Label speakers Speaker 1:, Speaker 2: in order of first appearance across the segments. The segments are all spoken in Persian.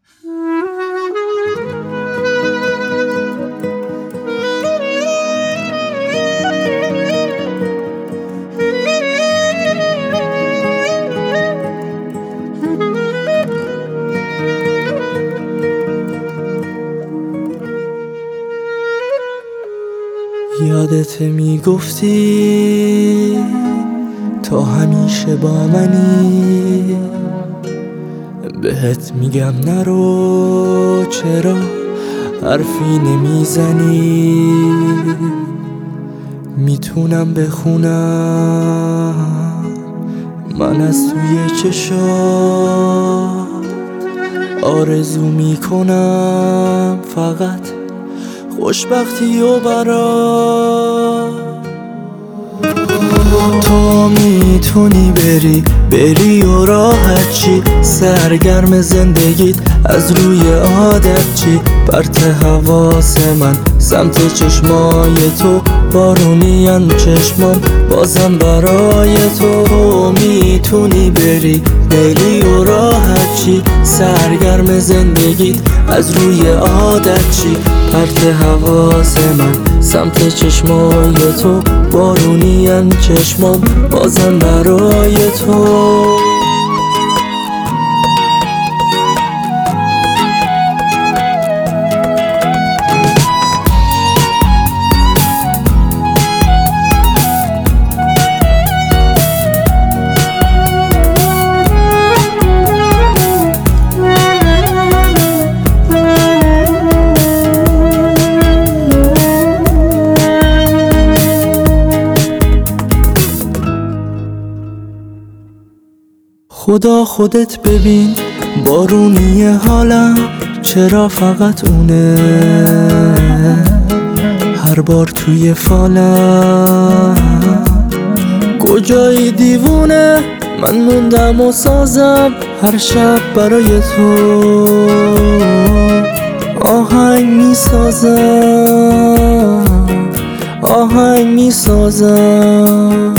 Speaker 1: یادت میگفتی تا همیشه با منی، بهت میگم نرو، چرا حرفی نمیزنی؟ میتونم بخونم من از توی چشات، آرزو میکنم فقط خوشبختی و برات. تو میتونی بری و راحت چی، سرگرم زندگیت از روی عادت چی، پرت حواس من سمت چشمای تو، بارونیان چشمام بازم برای تو. تو میتونی بری و راحت چی، سرگرم زندگیت از روی عادت چی، پرت حواس من سمت چشمای تو، بارونیان چشمام بازم برای تو. خدا خودت ببین بارونی حالم، چرا فقط اونه هر بار توی فالم؟ کجایی دیوونه؟ من موندم و سازم هر شب برای تو آهنگ میسازم.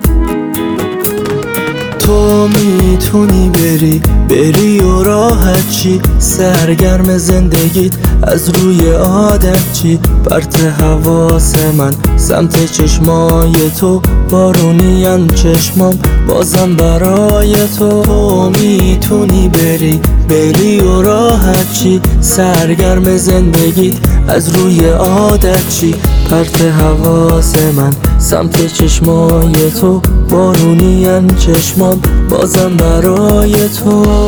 Speaker 1: تو میتونی بری و راحت چی، سرگرم زندگیت از روی عادت چی، پرت حواس من سمت چشمای تو، بارونیان چشمام بازم برای تو. تو میتونی بری و راحت چی، سرگرم زندگیت از روی عادت چی، پرت حواس من سمت چشمای تو، بارونیان چشمام بازم برای تو.